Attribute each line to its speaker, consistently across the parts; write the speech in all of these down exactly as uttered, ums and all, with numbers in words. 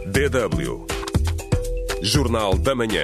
Speaker 1: D W Jornal da Manhã.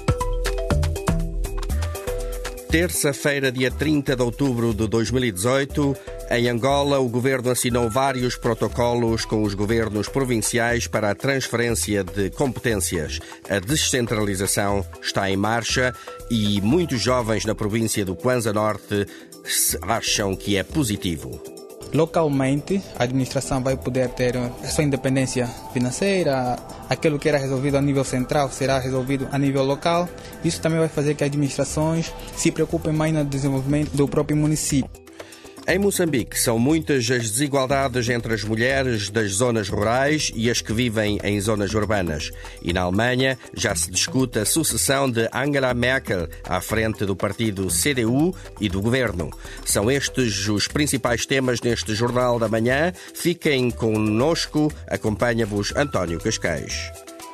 Speaker 2: Terça-feira, dia trinta de outubro de dois mil e dezoito, em Angola, o governo assinou vários protocolos com os governos provinciais para a transferência de competências. A descentralização está em marcha e muitos jovens na província do Kwanza Norte acham que é positivo.
Speaker 3: Localmente, a administração vai poder ter a sua independência financeira, aquilo que era resolvido a nível central será resolvido a nível local. Isso também vai fazer que as administrações se preocupem mais no desenvolvimento do próprio município.
Speaker 2: Em Moçambique, são muitas as desigualdades entre as mulheres das zonas rurais e as que vivem em zonas urbanas. E na Alemanha já se discute a sucessão de Angela Merkel à frente do partido C D U e do governo. São estes os principais temas neste Jornal da Manhã. Fiquem connosco, acompanha-vos António Cascais.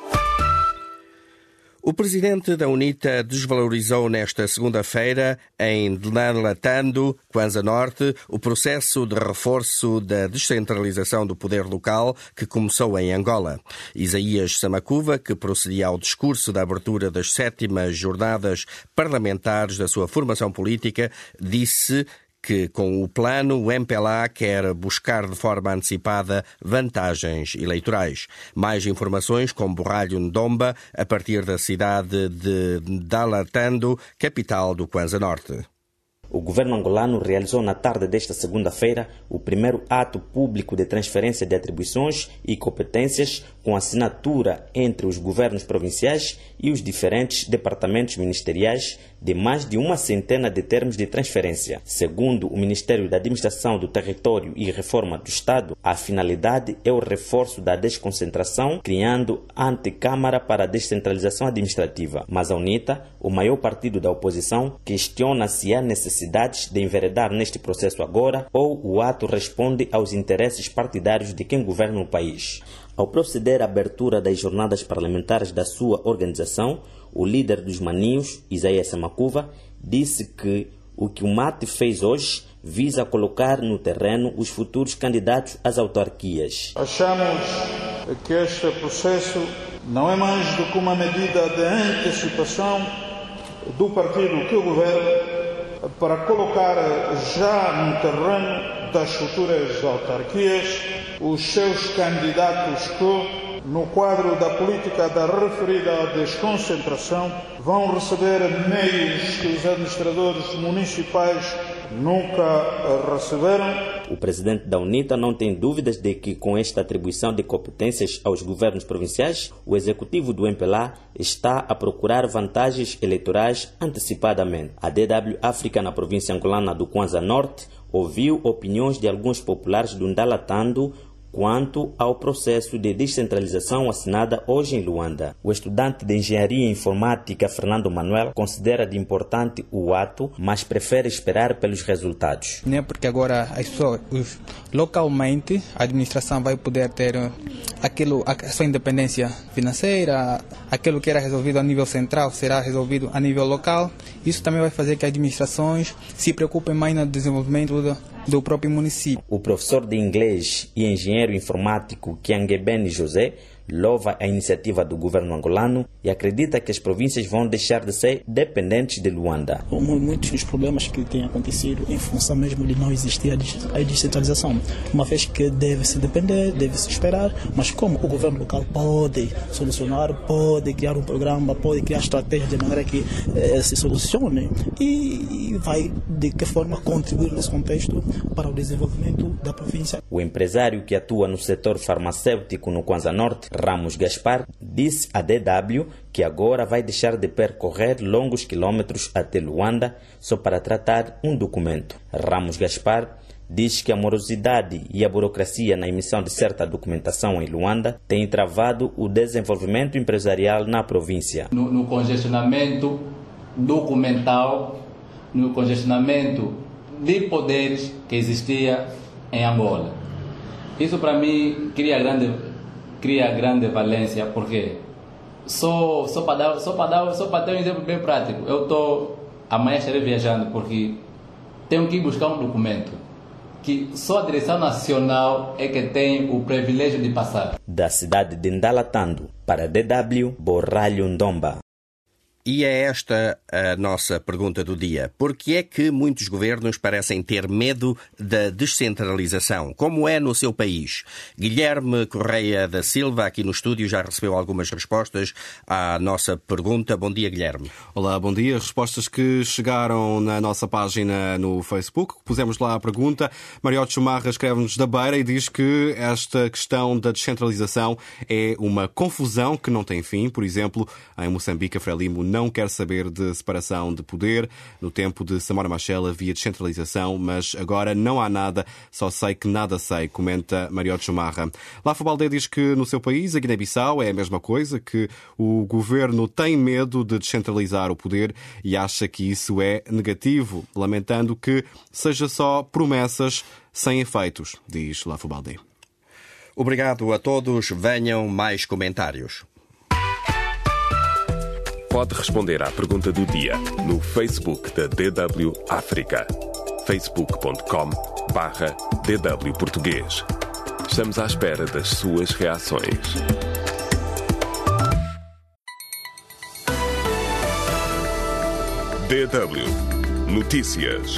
Speaker 2: O presidente da UNITA desvalorizou nesta segunda-feira, em Nhalatando, Kwanza Norte, o processo de reforço da descentralização do poder local que começou em Angola. Isaías Samakuva, que procedia ao discurso da abertura das sétimas jornadas parlamentares da sua formação política, disse que, com o plano, o M P L A quer buscar de forma antecipada vantagens eleitorais. Mais informações com Borralho Ndomba, a partir da cidade de Nhalatando, capital do Kwanza Norte.
Speaker 4: O governo angolano realizou na tarde desta segunda-feira o primeiro ato público de transferência de atribuições e competências com assinatura entre os governos provinciais e os diferentes departamentos ministeriais de mais de uma centena de termos de transferência. Segundo o Ministério da Administração do Território e Reforma do Estado, a finalidade é o reforço da desconcentração, criando antecâmara para a descentralização administrativa. Mas a UNITA, o maior partido da oposição, questiona se há necessidade de enveredar neste processo agora ou o ato responde aos interesses partidários de quem governa o país. Ao proceder à abertura das jornadas parlamentares da sua organização, o líder dos maninhos, Isaías Samakuva, disse que o que o M A T fez hoje visa colocar no terreno os futuros candidatos às autarquias.
Speaker 5: Achamos que este processo não é mais do que uma medida de antecipação do partido que governa para colocar já no terreno das futuras autarquias os seus candidatos que, no quadro da política da referida desconcentração, vão receber meios que os administradores municipais nunca receberam.
Speaker 4: O presidente da UNITA não tem dúvidas de que, com esta atribuição de competências aos governos provinciais, o executivo do M P L A está a procurar vantagens eleitorais antecipadamente. A D W África, na província angolana do Kwanza Norte, ouviu opiniões de alguns populares do Nhalatando quanto ao processo de descentralização assinada hoje em Luanda. O estudante de Engenharia Informática Fernando Manuel considera de importante o ato, mas prefere esperar pelos resultados.
Speaker 3: Não é porque agora as pessoas, os, localmente, a administração vai poder ter aquilo, a sua independência financeira, aquilo que era resolvido a nível central será resolvido a nível local. Isso também vai fazer que as administrações se preocupem mais no desenvolvimento do, do próprio município.
Speaker 4: O professor de inglês e engenheiro informático Kiangebeni José louva a iniciativa do governo angolano e acredita que as províncias vão deixar de ser dependentes de Luanda.
Speaker 6: Muitos dos problemas que têm acontecido em função mesmo de não existir a descentralização, uma vez que deve-se depender, deve-se esperar, mas como o governo local pode solucionar, pode criar um programa, pode criar estratégias de maneira que eh, se solucione e vai de que forma contribuir nesse contexto para o desenvolvimento da província.
Speaker 4: O empresário que atua no setor farmacêutico no Kwanza Norte, Ramos Gaspar, disse à D W que agora vai deixar de percorrer longos quilômetros até Luanda só para tratar um documento. Ramos Gaspar diz que a morosidade e a burocracia na emissão de certa documentação em Luanda têm travado o desenvolvimento empresarial na província.
Speaker 7: No, no congestionamento documental, no congestionamento de poderes que existia em Angola. Isso para mim cria grande cria grande valência, porque só, só para dar, só para dar, só para ter um exemplo bem prático, eu estou amanhã estarei viajando porque tenho que ir buscar um documento. que só a direção nacional é que tem o privilégio de passar.
Speaker 4: Da cidade de Ndalatando, para D W, Borralho Ndomba.
Speaker 2: E é esta a nossa pergunta do dia. Por que é que muitos governos parecem ter medo da descentralização? Como é no seu país? Guilherme Correia da Silva, aqui no estúdio, já recebeu algumas respostas à nossa pergunta. Bom dia, Guilherme.
Speaker 8: Olá, bom dia. Respostas que chegaram na nossa página no Facebook. Pusemos lá a pergunta. Mariote Chumarra escreve-nos da Beira e diz que esta questão da descentralização é uma confusão que não tem fim. Por exemplo, em Moçambique, a Frelimo não quer saber de separação de poder. No tempo de Samora Machel havia descentralização, mas agora não há nada, só sei que nada sei, comenta Mariote Chumarra. Lafo Baldé diz que no seu país, a Guiné-Bissau, é a mesma coisa, que o governo tem medo de descentralizar o poder e acha que isso é negativo, lamentando que seja só promessas sem efeitos, diz Lafo Baldé.
Speaker 2: Obrigado a todos. Venham mais comentários.
Speaker 1: Pode responder à pergunta do dia no Facebook da D W África. facebook ponto com barra D W Português. Estamos à espera das suas reações. D W Notícias.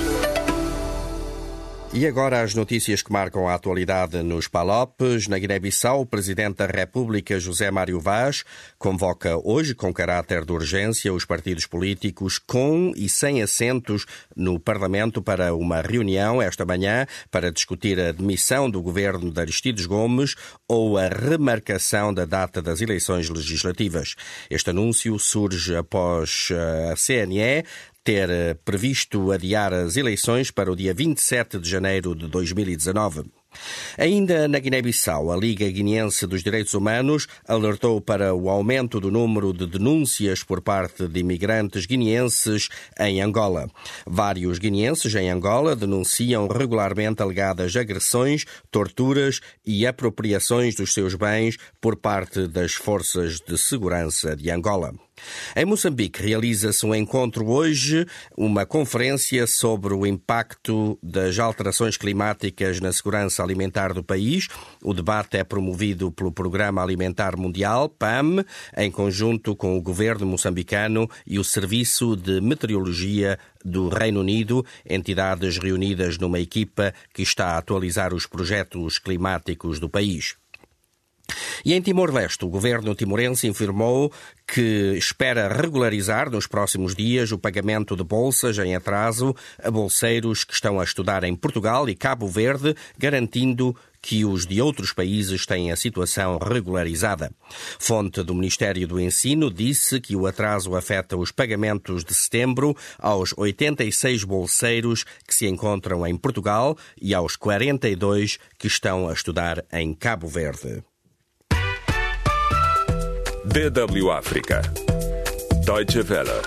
Speaker 2: E agora as notícias que marcam a atualidade nos Palopes. Na Guiné-Bissau, o Presidente da República, José Mário Vaz, convoca hoje, com caráter de urgência, os partidos políticos com e sem assentos no Parlamento para uma reunião esta manhã para discutir a demissão do governo de Aristides Gomes ou a remarcação da data das eleições legislativas. Este anúncio surge após a C N E ter previsto adiar as eleições para o dia vinte e sete de janeiro de dois mil e dezanove. Ainda na Guiné-Bissau, a Liga Guineense dos Direitos Humanos alertou para o aumento do número de denúncias por parte de imigrantes guineenses em Angola. Vários guineenses em Angola denunciam regularmente alegadas agressões, torturas e apropriações dos seus bens por parte das forças de segurança de Angola. Em Moçambique realiza-se um encontro hoje, uma conferência sobre o impacto das alterações climáticas na segurança alimentar do país. O debate é promovido pelo Programa Alimentar Mundial, P A M, em conjunto com o governo moçambicano e o Serviço de Meteorologia do Reino Unido, entidades reunidas numa equipa que está a atualizar os projetos climáticos do país. E em Timor-Leste, o governo timorense informou que espera regularizar nos próximos dias o pagamento de bolsas em atraso a bolseiros que estão a estudar em Portugal e Cabo Verde, garantindo que os de outros países têm a situação regularizada. Fonte do Ministério do Ensino disse que o atraso afeta os pagamentos de setembro aos oitenta e seis bolseiros que se encontram em Portugal e aos quarenta e dois que estão a estudar em Cabo Verde.
Speaker 1: D W África. Deutsche Welle.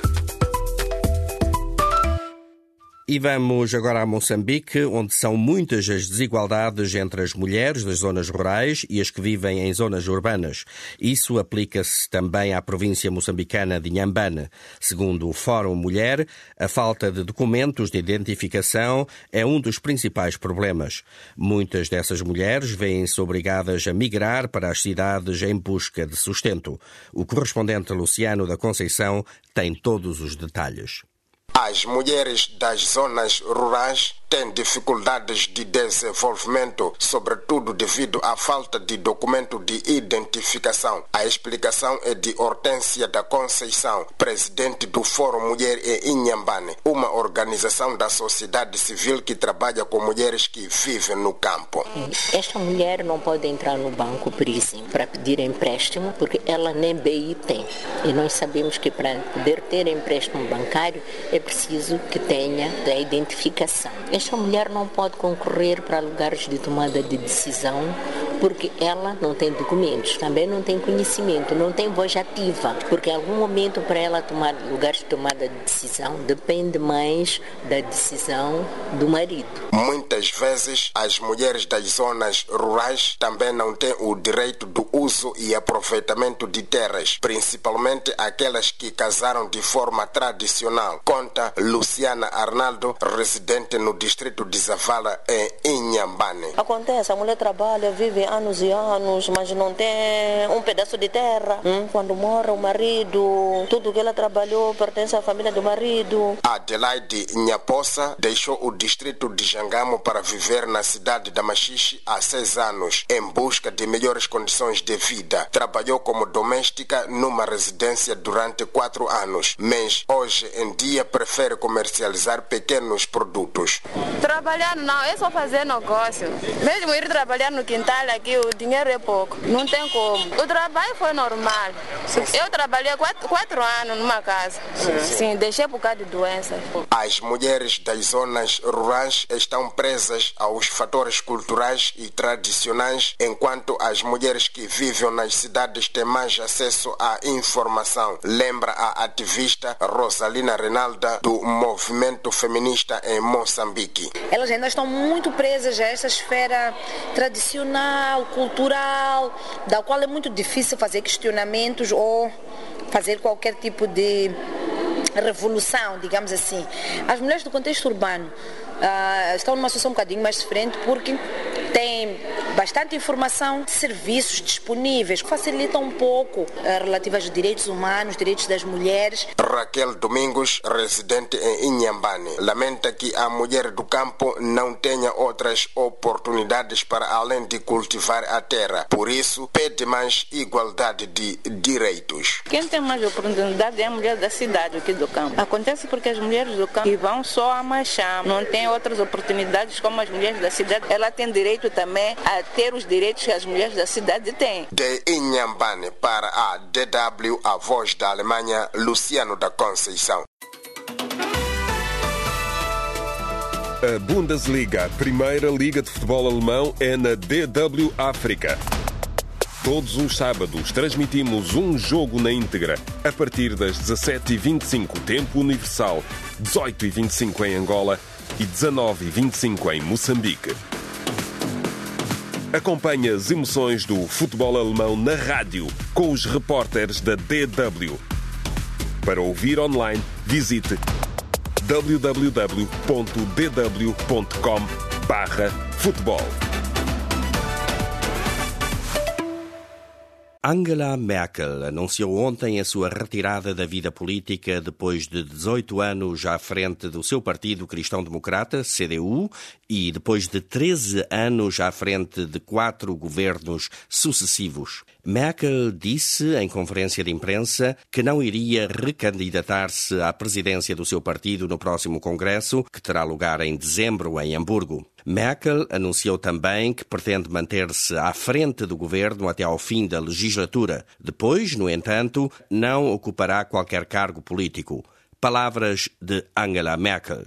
Speaker 2: E vamos agora a Moçambique, onde são muitas as desigualdades entre as mulheres das zonas rurais e as que vivem em zonas urbanas. Isso aplica-se também à província moçambicana de Inhambane. Segundo o Fórum Mulher, a falta de documentos de identificação é um dos principais problemas. Muitas dessas mulheres vêem-se obrigadas a migrar para as cidades em busca de sustento. O correspondente Luciano da Conceição tem todos os detalhes.
Speaker 9: As mulheres das zonas rurais têm dificuldades de desenvolvimento, sobretudo devido à falta de documento de identificação. A explicação é de Hortência da Conceição, presidente do Fórum Mulher em Inhambane, uma organização da sociedade civil que trabalha com mulheres que vivem no campo.
Speaker 10: Esta mulher não pode entrar no banco, por exemplo, para pedir empréstimo, porque ela nem B I tem. E nós sabemos que para poder ter empréstimo bancário é preciso que tenha a identificação. Esta mulher não pode concorrer para lugares de tomada de decisão porque ela não tem documentos, também não tem conhecimento, não tem voz ativa, porque em algum momento para ela tomar lugares de tomada de decisão depende mais da decisão do marido.
Speaker 9: Muitas vezes as mulheres das zonas rurais também não têm o direito do uso e aproveitamento de terras, principalmente aquelas que casaram de forma tradicional, conta Luciana Arnaldo, residente no distrito de Zavala, em Inhambane.
Speaker 11: Acontece, a mulher trabalha, vive anos e anos, mas não tem um pedaço de terra. Hum? Quando morre o marido, tudo que ela trabalhou pertence à família do marido.
Speaker 9: Adelaide Nhaposa deixou o distrito de Jangamo para viver na cidade da Machixe há seis anos, em busca de melhores condições de vida. Trabalhou como doméstica numa residência durante quatro anos, mas hoje em dia prefere comercializar pequenos produtos.
Speaker 12: Trabalhar não, é só fazer negócio. Mesmo ir trabalhar no quintal aqui, o dinheiro é pouco, não tem como. O trabalho foi normal. Eu trabalhei quatro, quatro anos numa casa. Sim, deixei por causa de doença.
Speaker 9: As mulheres das zonas rurais estão presas aos fatores culturais e tradicionais, enquanto as mulheres que vivem nas cidades têm mais acesso à informação, lembra a ativista Rosalina Renalda, do movimento feminista em Moçambique.
Speaker 13: Elas ainda estão muito presas a essa esfera tradicional, cultural, da qual é muito difícil fazer questionamentos ou fazer qualquer tipo de revolução, digamos assim. As mulheres do contexto urbano uh, estão numa situação um bocadinho mais diferente porque têm bastante informação, serviços disponíveis, facilitam um pouco uh, relativas aos direitos humanos, direitos das mulheres.
Speaker 9: Raquel Domingos, residente em Inhambane, lamenta que a mulher do campo não tenha outras oportunidades para além de cultivar a terra. Por isso, pede mais igualdade de direitos.
Speaker 11: Quem tem mais oportunidade é a mulher da cidade aqui do campo. Acontece porque as mulheres do campo vão só a Macham, não têm outras oportunidades como as mulheres da cidade. Ela tem direito também a ter os direitos que as mulheres da cidade têm.
Speaker 9: De Inhambane para a D W, a voz da Alemanha, Luciano da Conceição.
Speaker 1: A Bundesliga, a primeira liga de futebol alemão, é na D W África. Todos os sábados transmitimos um jogo na íntegra, a partir das dezassete e vinte e cinco, tempo universal, dezoito e vinte e cinco em Angola e dezenove e vinte e cinco em Moçambique. Acompanhe as emoções do futebol alemão na rádio, com os repórteres da D W. Para ouvir online, visite w w w ponto d w ponto com barra futebol.
Speaker 2: Angela Merkel anunciou ontem a sua retirada da vida política depois de dezoito anos à frente do seu partido cristão-democrata, C D U, e depois de treze anos à frente de quatro governos sucessivos. Merkel disse em conferência de imprensa que não iria recandidatar-se à presidência do seu partido no próximo congresso, que terá lugar em dezembro em Hamburgo. Merkel anunciou também que pretende manter-se à frente do governo até ao fim da legislatura. Depois, no entanto, não ocupará qualquer cargo político. Palavras de Angela Merkel.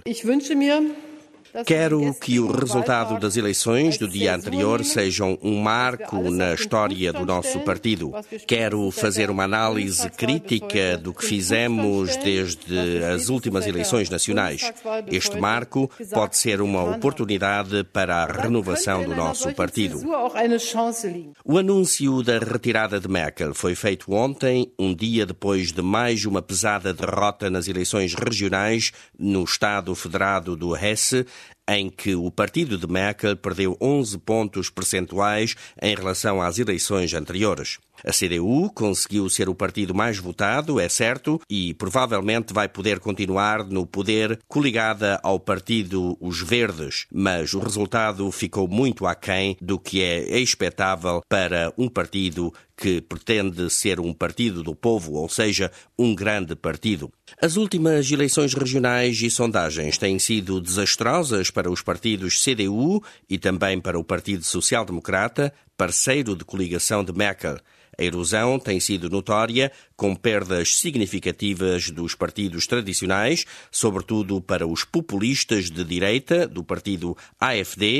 Speaker 2: Quero que o resultado das eleições do dia anterior sejam um marco na história do nosso partido. Quero fazer uma análise crítica do que fizemos desde as últimas eleições nacionais. Este marco pode ser uma oportunidade para a renovação do nosso partido. O anúncio da retirada de Merkel foi feito ontem, um dia depois de mais uma pesada derrota nas eleições regionais no Estado Federado do Hesse, em que o partido de Merkel perdeu onze pontos percentuais em relação às eleições anteriores. A C D U conseguiu ser o partido mais votado, é certo, e provavelmente vai poder continuar no poder coligada ao partido Os Verdes, mas o resultado ficou muito aquém do que é expectável para um partido que pretende ser um partido do povo, ou seja, um grande partido. As últimas eleições regionais e sondagens têm sido desastrosas para os partidos C D U e também para o Partido Social Democrata, parceiro de coligação de Merkel. A erosão tem sido notória, com perdas significativas dos partidos tradicionais, sobretudo para os populistas de direita, do partido A F D,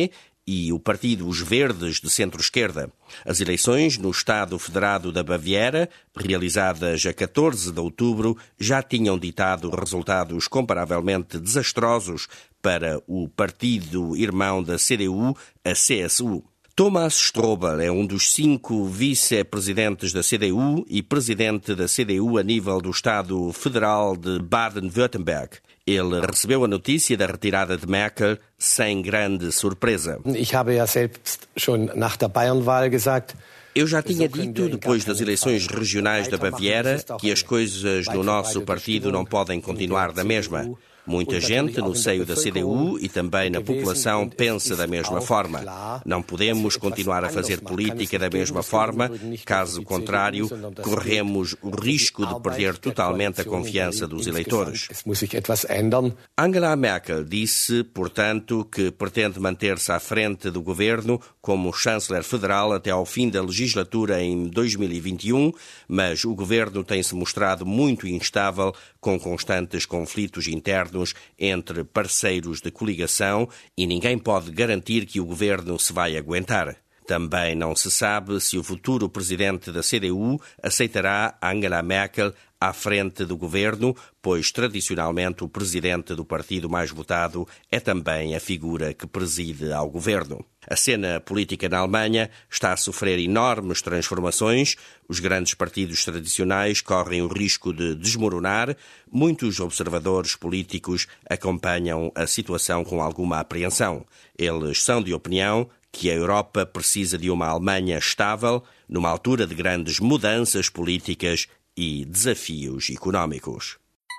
Speaker 2: e o partido Os Verdes, de centro-esquerda. As eleições no Estado Federado da Baviera, realizadas a catorze de outubro, já tinham ditado resultados comparavelmente desastrosos para o partido irmão da C D U, a C S U. Thomas Strobel é um dos cinco vice-presidentes da C D U e presidente da C D U a nível do Estado Federal de Baden-Württemberg. Ele recebeu a notícia da retirada de Merkel sem grande surpresa.
Speaker 14: Ich habe ja selbst schon nach der Bayernwahl gesagt,
Speaker 2: eu já tinha dito, depois das eleições regionais da Baviera, que as coisas no nosso partido não podem continuar da mesma. Muita gente no seio da C D U e também na população pensa da mesma forma. Não podemos continuar a fazer política da mesma forma, caso contrário, corremos o risco de perder totalmente a confiança dos eleitores. Angela Merkel disse, portanto, que pretende manter-se à frente do governo como chanceler federal até ao fim da legislatura em dois mil e vinte e um, mas o governo tem-se mostrado muito instável, com constantes conflitos internos entre parceiros de coligação e ninguém pode garantir que o governo se vai aguentar. Também não se sabe se o futuro presidente da C D U aceitará Angela Merkel à frente do governo, pois tradicionalmente o presidente do partido mais votado é também a figura que preside ao governo. A cena política na Alemanha está a sofrer enormes transformações. Os grandes partidos tradicionais correm o risco de desmoronar. Muitos observadores políticos acompanham a situação com alguma apreensão. Eles são de opinião que a Europa precisa de uma Alemanha estável, numa altura de grandes mudanças políticas e desafios económicos.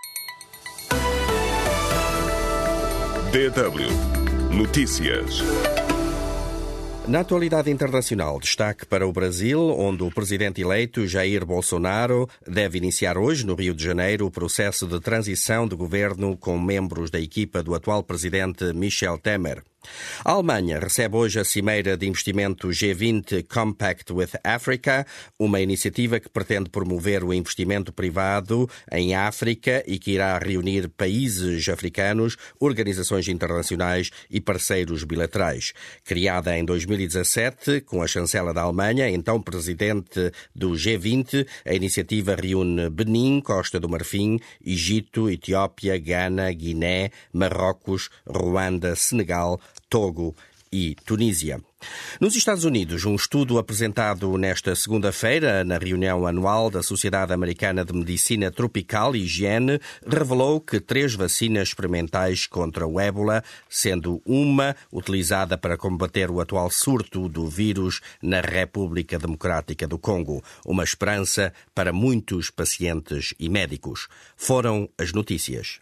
Speaker 1: D W Notícias.
Speaker 2: Na atualidade internacional, destaque para o Brasil, onde o presidente eleito Jair Bolsonaro deve iniciar hoje, no Rio de Janeiro, o processo de transição de governo com membros da equipa do atual presidente Michel Temer. A Alemanha recebe hoje a Cimeira de Investimento G vinte Compact with Africa, uma iniciativa que pretende promover o investimento privado em África e que irá reunir países africanos, organizações internacionais e parceiros bilaterais. Criada em dois mil e dezassete, com a chancela da Alemanha, então presidente do G vinte, a iniciativa reúne Benin, Costa do Marfim, Egito, Etiópia, Gana, Guiné, Marrocos, Ruanda, Senegal, Togo e Tunísia. Nos Estados Unidos, um estudo apresentado nesta segunda-feira na reunião anual da Sociedade Americana de Medicina Tropical e Higiene revelou que três vacinas experimentais contra o ébola, sendo uma utilizada para combater o atual surto do vírus na República Democrática do Congo. Uma esperança para muitos pacientes e médicos. Foram as notícias.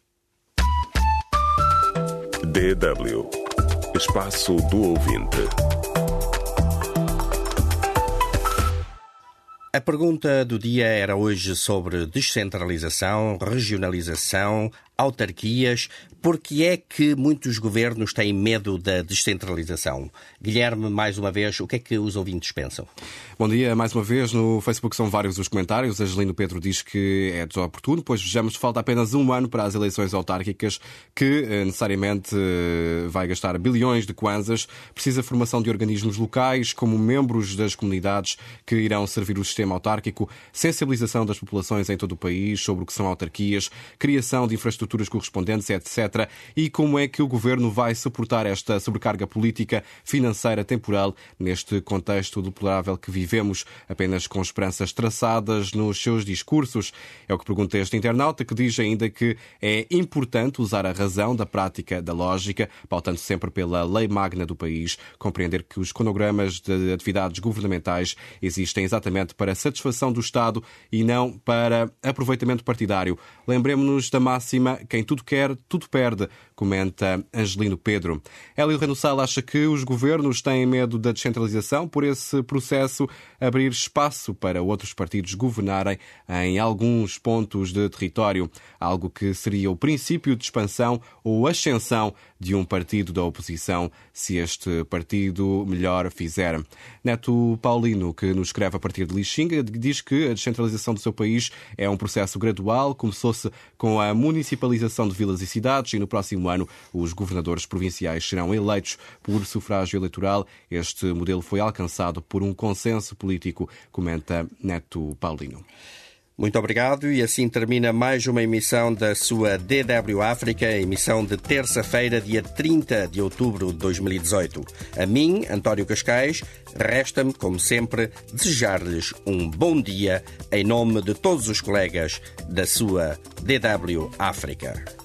Speaker 1: D W Espaço do Ouvinte.
Speaker 2: A pergunta do dia era hoje sobre descentralização, regionalização, autarquias. Por que é que muitos governos têm medo da descentralização? Guilherme, mais uma vez, o que é que os ouvintes pensam?
Speaker 8: Bom dia, mais uma vez. No Facebook são vários os comentários. Angelino Pedro diz que é desoportuno, pois vejamos, falta apenas um ano para as eleições autárquicas, que necessariamente vai gastar bilhões de kwanzas. Precisa formação de organismos locais, como membros das comunidades que irão servir o sistema autárquico, sensibilização das populações em todo o país sobre o que são autarquias, criação de infraestruturas correspondentes, etcétera. E como é que o governo vai suportar esta sobrecarga política, financeira, temporal, neste contexto deplorável que vivemos, apenas com esperanças traçadas nos seus discursos? É o que pergunta este internauta, que diz ainda que é importante usar a razão da prática, da lógica, pautando sempre pela lei magna do país, compreender que os cronogramas de atividades governamentais existem exatamente para satisfação do Estado e não para aproveitamento partidário. Lembremos-nos da máxima: quem tudo quer, tudo perde, comenta Angelino Pedro. Hélio Renussal acha que os governos têm medo da descentralização, por esse processo abrir espaço para outros partidos governarem em alguns pontos de território, algo que seria o princípio de expansão ou ascensão de um partido da oposição, se este partido melhor fizer. Neto Paulino, que nos escreve a partir de Lixinga, diz que a descentralização do seu país é um processo gradual, começou-se com a municipalização municipalização de vilas e cidades e no próximo ano os governadores provinciais serão eleitos por sufrágio eleitoral. Este modelo foi alcançado por um consenso político, comenta Neto Paulino.
Speaker 2: Muito obrigado e assim termina mais uma emissão da sua D W África, emissão de terça-feira, dia trinta de outubro de dois mil e dezoito. A mim, António Cascais, resta-me, como sempre, desejar-lhes um bom dia em nome de todos os colegas da sua D W África.